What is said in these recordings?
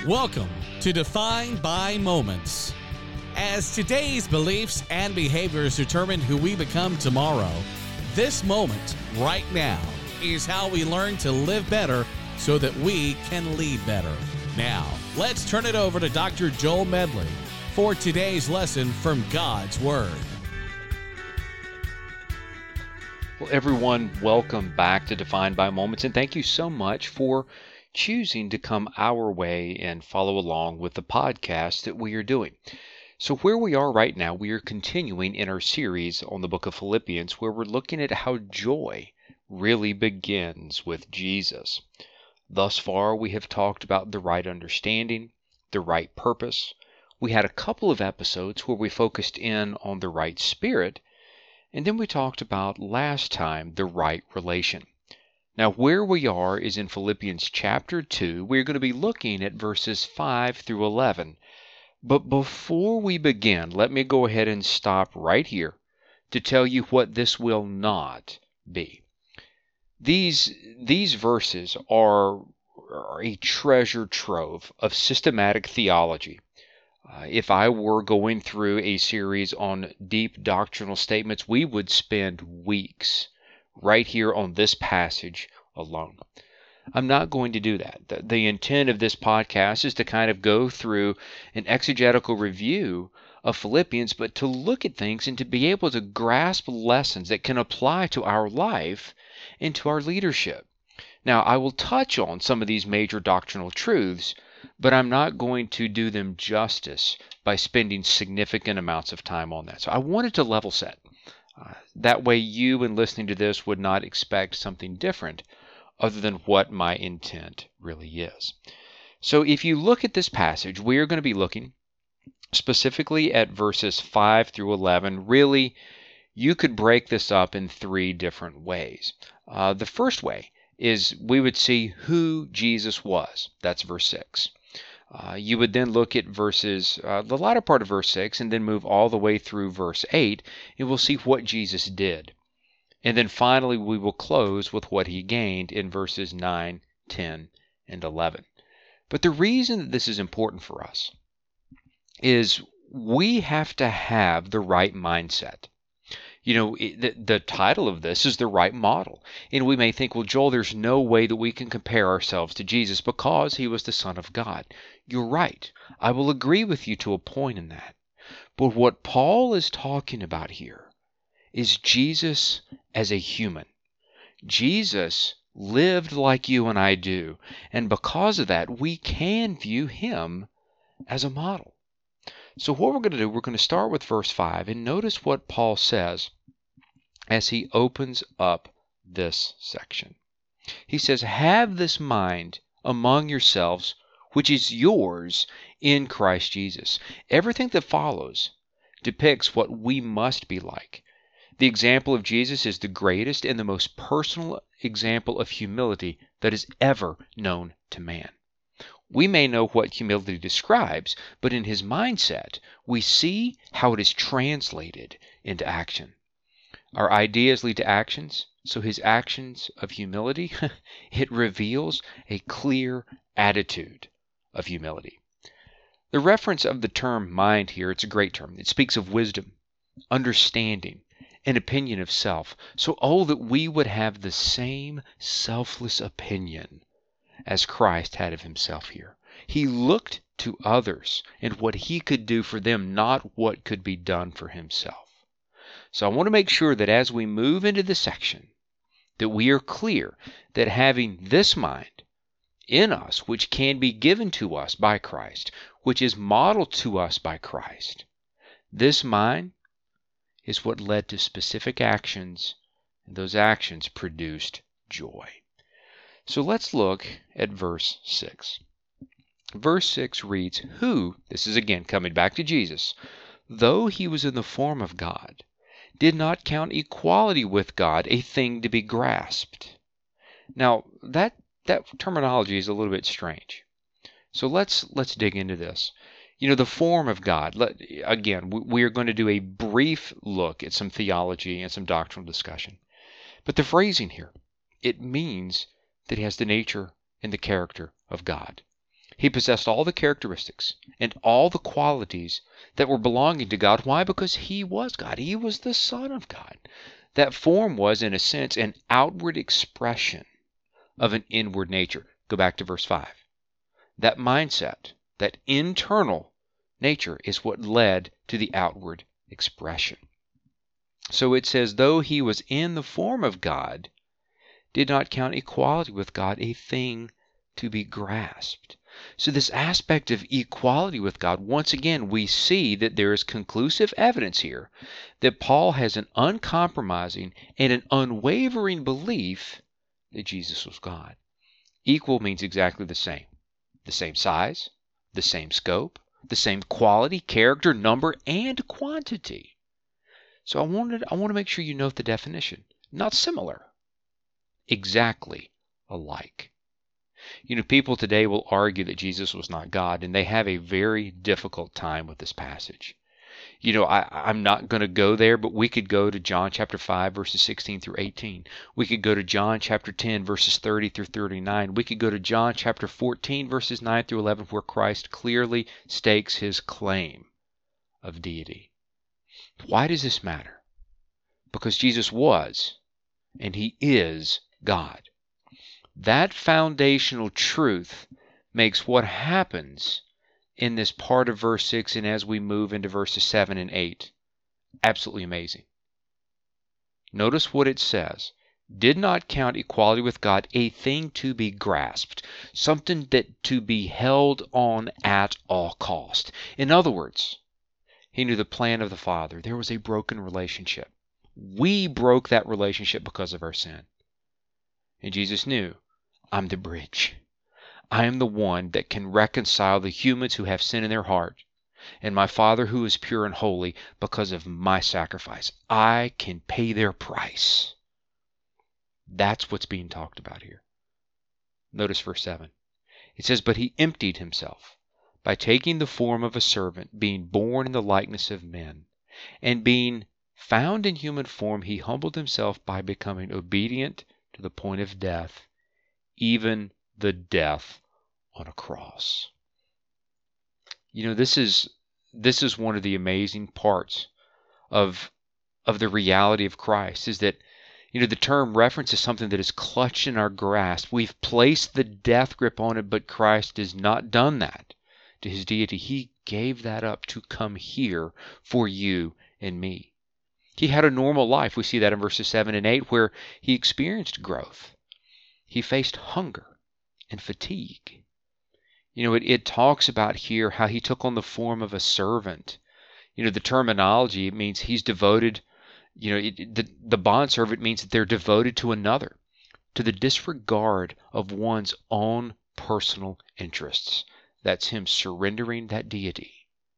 Welcome to Defined by Moments. As today's beliefs and behaviors determine who we become tomorrow, this moment right now is how we learn to live better so that we can lead better. Now, let's turn it over to Dr. Joel Medley for today's lesson from God's Word. Well, everyone, welcome back to Defined by Moments, and thank you so much for choosing to come our way and follow along with the podcast that we are doing. So where we are right now, we are continuing in our series on the book of Philippians, where we're looking at how joy really begins with Jesus. Thus far, we have talked about the right understanding, the right purpose. We had a couple of episodes where we focused in on the right spirit, and then we talked about last time the right relation. Now, where we are is in Philippians chapter 2. We're going to be looking at verses 5 through 11. But before we begin, let me go ahead and stop right here to tell you what this will not be. These verses are a treasure trove of systematic theology. If I were going through a series on deep doctrinal statements, we would spend weeks right here on this passage alone. I'm not going to do that. The intent of this podcast is to kind of go through an exegetical review of Philippians, but to look at things and to be able to grasp lessons that can apply to our life and to our leadership. Now, I will touch on some of these major doctrinal truths, but I'm not going to do them justice by spending significant amounts of time on that. So I wanted to level set. That way you, in listening to this, would not expect something different other than what my intent really is. So if you look at this passage, we are going to be looking specifically at verses 5 through 11. Really, you could break this up in three different ways. The first way is we would see who Jesus was. That's verse 6. You would then look at the latter part of verse 6 and then move all the way through verse 8, and we'll see what Jesus did. And then finally we will close with what he gained in verses 9, 10, and 11. But the reason that this is important for us is we have to have the right mindset. You know, the title of this is the right model. And we may think, well, Joel, there's no way that we can compare ourselves to Jesus because he was the Son of God. You're right. I will agree with you to a point in that. But what Paul is talking about here is Jesus as a human. Jesus lived like you and I do. And because of that, we can view him as a model. So what we're going to do, we're going to start with verse 5 and notice what Paul says as he opens up this section. He says, "Have this mind among yourselves, which is yours in Christ Jesus." Everything that follows depicts what we must be like. The example of Jesus is the greatest and the most personal example of humility that is ever known to man. We may know what humility describes, but in his mindset, we see how it is translated into action. Our ideas lead to actions, so his actions of humility, it reveals a clear attitude of humility. The reference of the term mind here, it's a great term. It speaks of wisdom, understanding, and opinion of self. So, that we would have the same selfless opinion as Christ had of himself here. He looked to others and what he could do for them, not what could be done for himself. So I want to make sure that as we move into this section, that we are clear that having this mind in us, which can be given to us by Christ, which is modeled to us by Christ, this mind is what led to specific actions, and those actions produced joy. So let's look at verse 6. Verse 6 reads, "Who," this is again coming back to Jesus, "though he was in the form of God, did not count equality with God a thing to be grasped." Now, that terminology is a little bit strange. So let's dig into this. You know, the form of God. Again, we are going to do a brief look at some theology and some doctrinal discussion. But the phrasing here, it means that he has the nature and the character of God. He possessed all the characteristics and all the qualities that were belonging to God. Why? Because he was God. He was the Son of God. That form was, in a sense, an outward expression of an inward nature. Go back to verse 5. That mindset, that internal nature, is what led to the outward expression. So it says, though he was in the form of God, did not count equality with God a thing to be grasped. So this aspect of equality with God, once again, we see that there is conclusive evidence here that Paul has an uncompromising and an unwavering belief that Jesus was God. Equal means exactly the same. The same size, the same scope, the same quality, character, number, and quantity. So I want to make sure you note the definition. Not similar. Exactly alike. People today will argue that Jesus was not God, and they have a very difficult time with this passage. I'm not going to go there, but we could go to John chapter 5, verses 16 through 18. We could go to John chapter 10, verses 30 through 39. We could go to John chapter 14, verses 9 through 11, where Christ clearly stakes his claim of deity. Why does this matter? Because Jesus was, and he is God. That foundational truth makes what happens in this part of verse 6 and as we move into verses 7 and 8 absolutely amazing. Notice what it says. Did not count equality with God a thing to be grasped, something that to be held on at all cost. In other words, he knew the plan of the Father. There was a broken relationship. We broke that relationship because of our sin. And Jesus knew, I'm the bridge. I am the one that can reconcile the humans who have sin in their heart and my Father who is pure and holy because of my sacrifice. I can pay their price. That's what's being talked about here. Notice verse 7. It says, but he emptied himself by taking the form of a servant, being born in the likeness of men, and being found in human form, he humbled himself by becoming obedient to the point of death, even the death on a cross. This is one of the amazing parts of the reality of Christ, is that the term references something that is clutched in our grasp. We've placed the death grip on it, but Christ has not done that to his deity. He gave that up to come here for you and me. He had a normal life. We see that in verses 7 and 8, where he experienced growth. He faced hunger and fatigue. It talks about here how he took on the form of a servant. The terminology, it means he's devoted. The bondservant means that they're devoted to another, to the disregard of one's own personal interests. That's him surrendering that deity.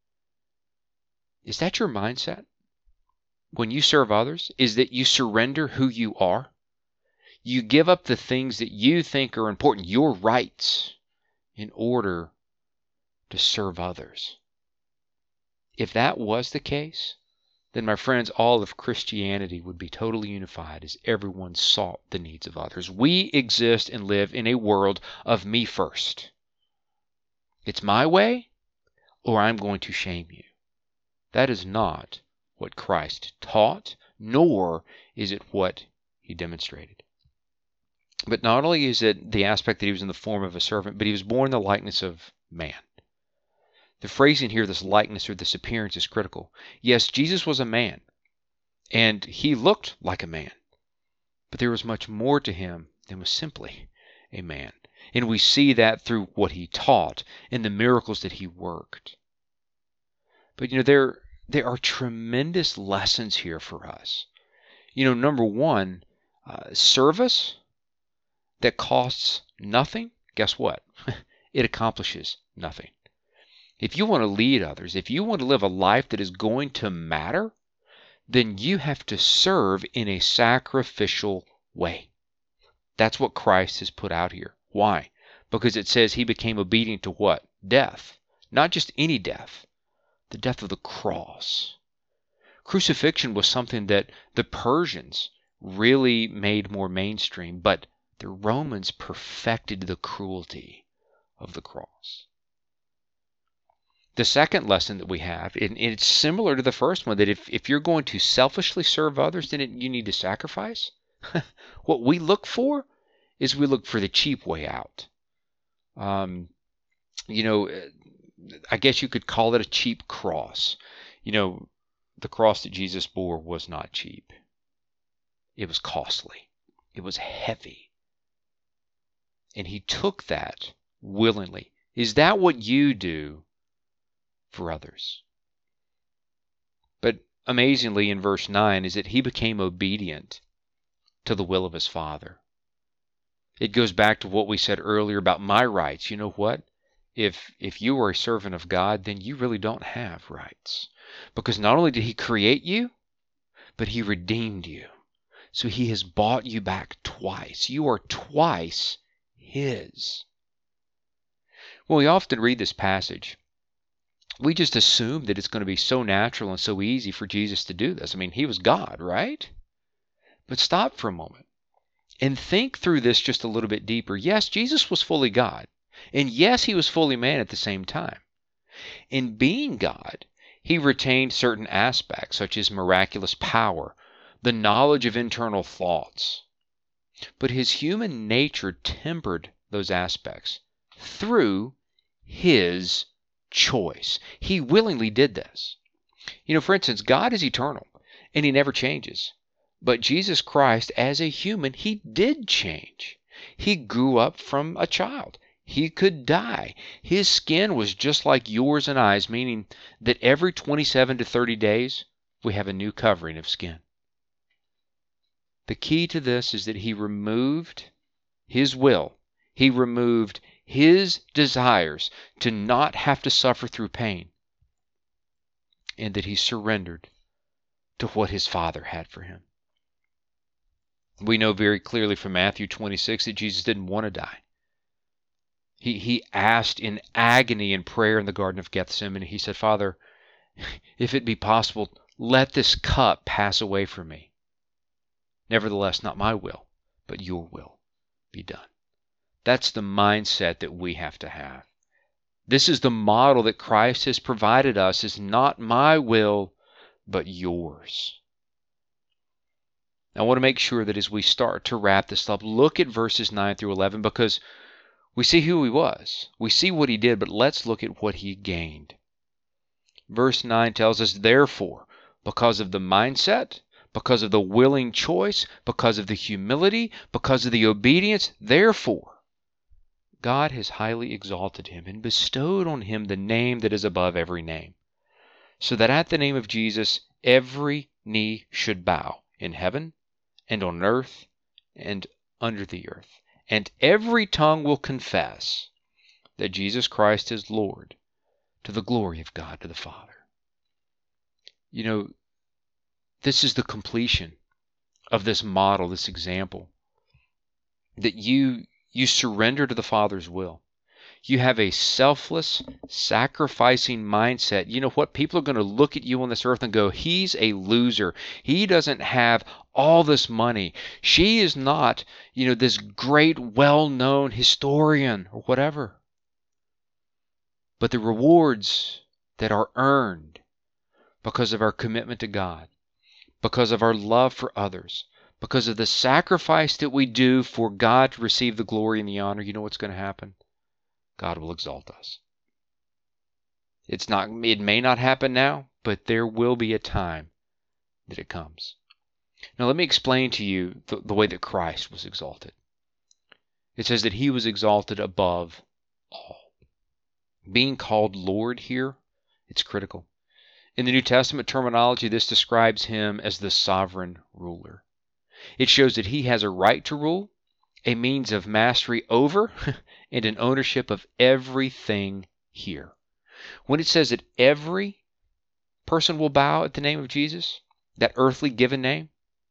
Is that your mindset? When you serve others, is that you surrender who you are? You give up the things that you think are important, your rights, in order to serve others. If that was the case, then my friends, all of Christianity would be totally unified as everyone sought the needs of others. We exist and live in a world of me first. It's my way, or I'm going to shame you. That is not what Christ taught, nor is it what he demonstrated. But not only is it the aspect that he was in the form of a servant, but he was born in the likeness of man. The phrasing here, this likeness or this appearance, is critical. Yes, Jesus was a man, and he looked like a man. But there was much more to him than was simply a man. And we see that through what he taught and the miracles that he worked. But there are tremendous lessons here for us. Number one, service that costs nothing, guess what? It accomplishes nothing. If you want to lead others, if you want to live a life that is going to matter, then you have to serve in a sacrificial way. That's what Christ has put out here. Why? Because it says he became obedient to what? Death. Not just any death. The death of the cross. Crucifixion was something that the Persians really made more mainstream, but the Romans perfected the cruelty of the cross. The second lesson that we have, and it's similar to the first one, that if you're going to selfishly serve others, then you need to sacrifice. What we look for is we look for the cheap way out. You know, I guess you could call it a cheap cross. You know, the cross that Jesus bore was not cheap. It was costly. It was heavy. And he took that willingly. Is that what you do for others? But amazingly, in verse 9, is that he became obedient to the will of his Father. It goes back to what we said earlier about my rights. You know what? If you are a servant of God, then you really don't have rights. Because not only did he create you, but he redeemed you. So he has bought you back twice. You are twice his. When we often read this passage, we just assume that it's going to be so natural and so easy for Jesus to do this. I mean, he was God, right? But stop for a moment and think through this just a little bit deeper. Yes, Jesus was fully God. And yes, he was fully man at the same time. In being God, he retained certain aspects, such as miraculous power, the knowledge of internal thoughts. But his human nature tempered those aspects through his choice. He willingly did this. You know, for instance, God is eternal, and he never changes. But Jesus Christ, as a human, he did change. He grew up from a child. He could die. His skin was just like yours and I's, meaning that every 27 to 30 days, we have a new covering of skin. The key to this is that he removed his will. He removed his desires to not have to suffer through pain. And that he surrendered to what his Father had for him. We know very clearly from Matthew 26 that Jesus didn't want to die. He asked in agony and prayer in the Garden of Gethsemane. He said, Father, if it be possible, let this cup pass away from me. Nevertheless, not my will, but your will be done. That's the mindset that we have to have. This is the model that Christ has provided us, is not my will, but yours. I want to make sure that as we start to wrap this up, look at verses 9 through 11, because we see who he was. We see what he did, but let's look at what he gained. Verse 9 tells us, therefore, because of the mindset, because of the willing choice, because of the humility, because of the obedience, therefore, God has highly exalted him and bestowed on him the name that is above every name, so that at the name of Jesus every knee should bow in heaven and on earth and under the earth, and every tongue will confess that Jesus Christ is Lord, to the glory of God, to the Father. You know, this is the completion of this model, this example, that you surrender to the Father's will. You have a selfless, sacrificing mindset. You know what? People are going to look at you on this earth and go, he's a loser. He doesn't have all this money. She is not, this great, well-known historian or whatever. But the rewards that are earned because of our commitment to God, because of our love for others, because of the sacrifice that we do for God to receive the glory and the honor, you know what's going to happen? God will exalt us. It may not happen now, but there will be a time that it comes. Now let me explain to you the way that Christ was exalted. It says that he was exalted above all. Being called Lord here, it's critical. In the New Testament terminology, this describes him as the sovereign ruler. It shows that he has a right to rule, a means of mastery over, and an ownership of everything here. When it says that every person will bow at the name of Jesus, that earthly given name,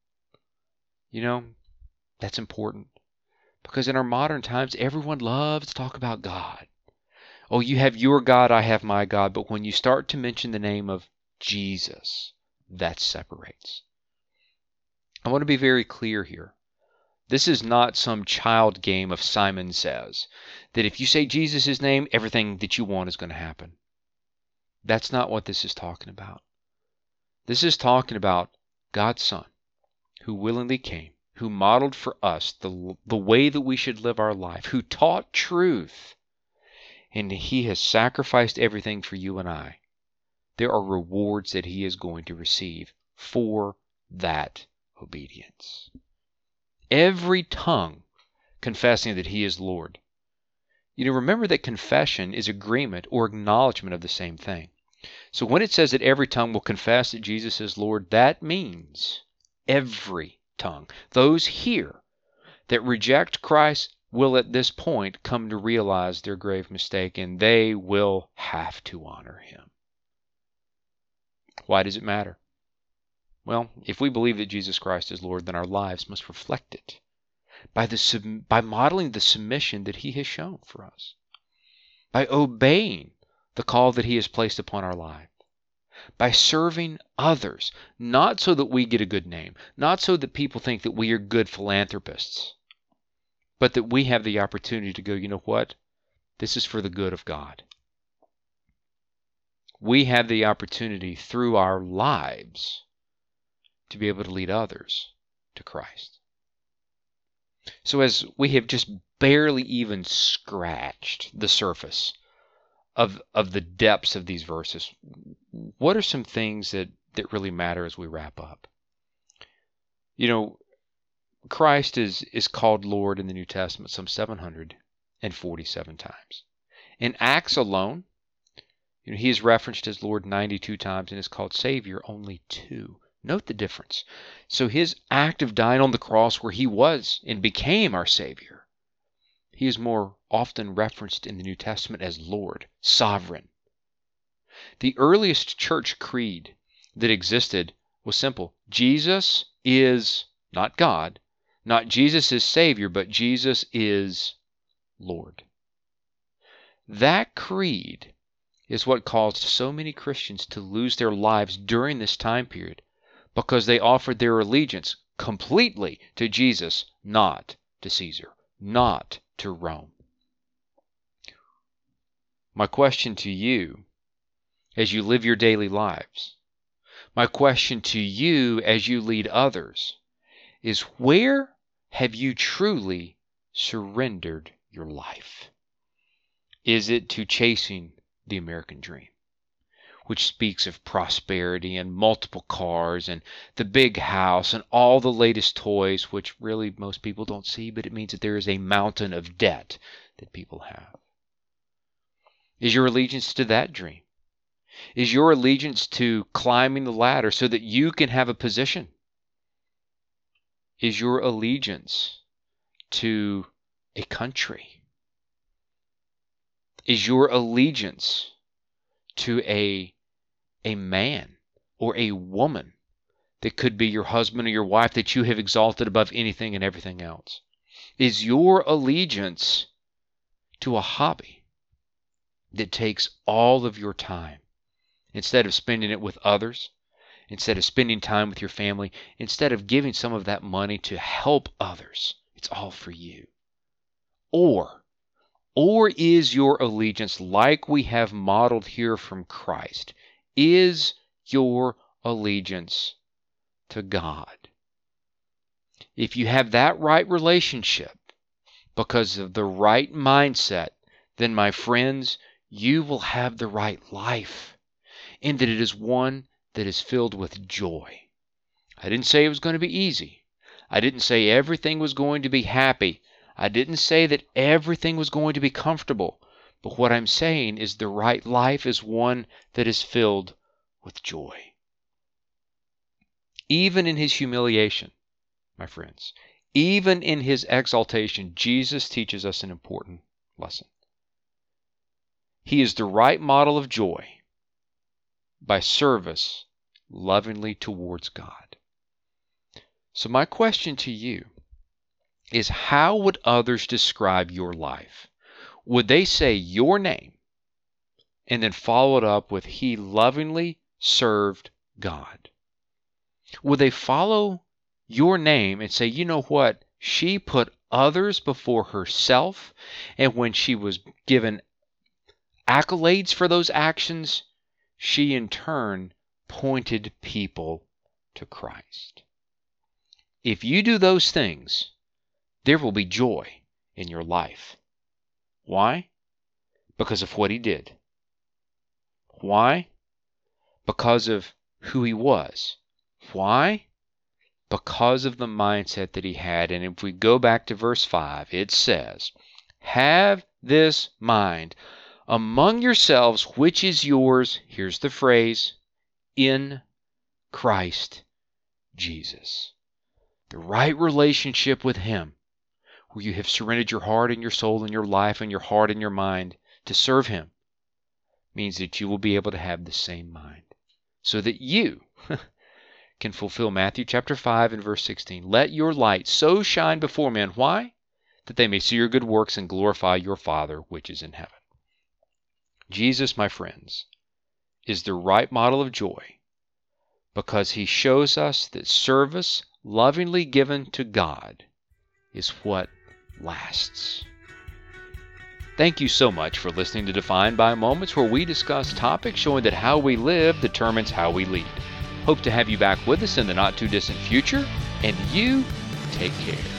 that's important. Because in our modern times, everyone loves to talk about God. Oh, you have your God, I have my God. But when you start to mention the name of Jesus, that separates. I want to be very clear here. This is not some child game of Simon Says, that if you say Jesus' name, everything that you want is going to happen. That's not what this is talking about. This is talking about God's Son, who willingly came, who modeled for us the way that we should live our life, who taught truth, and He has sacrificed everything for you and I. There are rewards that He is going to receive for that obedience. Every tongue confessing that He is Lord. Remember that confession is agreement or acknowledgement of the same thing. So when it says that every tongue will confess that Jesus is Lord, that means every tongue. Those here that reject Christ will at this point come to realize their grave mistake, and they will have to honor Him. Why does it matter? Well, if we believe that Jesus Christ is Lord, then our lives must reflect it by modeling the submission that He has shown for us, by obeying the call that He has placed upon our life, by serving others, not so that we get a good name, not so that people think that we are good philanthropists, but that we have the opportunity to go, you know what? This is for the good of God. We have the opportunity through our lives to be able to lead others to Christ. So as we have just barely even scratched the surface of the depths of these verses, what are some things that really matter as we wrap up? Christ is called Lord in the New Testament some 747 times. In Acts alone, He is referenced as Lord 92 times and is called Savior only 2. Note the difference. So His act of dying on the cross where He was and became our Savior, He is more often referenced in the New Testament as Lord, sovereign. The earliest church creed that existed was simple. Jesus is not God, not Jesus is Savior, but Jesus is Lord. That creed is what caused so many Christians to lose their lives during this time period, because they offered their allegiance completely to Jesus, not to Caesar, not to Rome. My question to you as you live your daily lives, my question to you as you lead others, is where have you truly surrendered your life? Is it to chasing the American dream, which speaks of prosperity and multiple cars and the big house and all the latest toys, which really most people don't see, but it means that there is a mountain of debt that people have? Is your allegiance to that dream? Is your allegiance to climbing the ladder so that you can have a position? Is your allegiance to a country? Is your allegiance to a man or a woman that could be your husband or your wife that you have exalted above anything and everything else? Is your allegiance to a hobby that takes all of your time? Instead of spending it with others, instead of spending time with your family, instead of giving some of that money to help others, it's all for you. Or is your allegiance, like we have modeled here from Christ, is your allegiance to God? If you have that right relationship because of the right mindset, then my friends, you will have the right life, and that it is one that is filled with joy. I didn't say it was going to be easy. I didn't say everything was going to be happy. I didn't say that everything was going to be comfortable. But what I'm saying is the right life is one that is filled with joy. Even in His humiliation, my friends, even in His exaltation, Jesus teaches us an important lesson. He is the right model of joy by service lovingly towards God. So my question to you is, how would others describe your life? Would they say your name and then follow it up with "He lovingly served God"? Would they follow your name and say, you know what? She put others before herself, and when she was given accolades for those actions, she in turn pointed people to Christ. If you do those things, there will be joy in your life. Why? Because of what he did. Why? Because of who he was. Why? Because of the mindset that he had. And if we go back to verse 5, it says, "Have this mind among yourselves, which is yours," here's the phrase, "in Christ Jesus." The right relationship with him, where you have surrendered your heart and your soul and your life and your heart and your mind to serve him, means that you will be able to have the same mind, so that you can fulfill Matthew chapter 5 and verse 16. "Let your light so shine before men." Why? "That they may see your good works and glorify your Father which is in heaven." Jesus, my friends, is the right model of joy because he shows us that service lovingly given to God is what lasts. Thank you so much for listening to Defined by Moments, where we discuss topics showing that how we live determines how we lead. Hope to have you back with us in the not too distant future, and you take care.